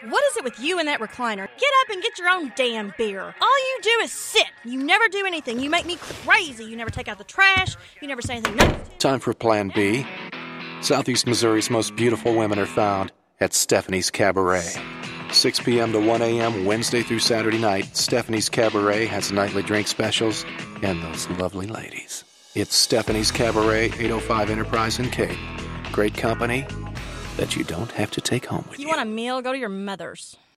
What is it with you and that recliner? Get up and get your own damn beer. All you do is sit. You never do anything. You make me crazy. You never take out the trash. You never say anything. No. Time for Plan B. Southeast Missouri's most beautiful women are found at Stephanie's Cabaret. 6 p.m. to 1 a.m. Wednesday through Saturday night, Stephanie's Cabaret has nightly drink specials and those lovely ladies. It's Stephanie's Cabaret, 805 Enterprise in Cape. Great company that you don't have to take home with you. You want a meal? Go to your mother's.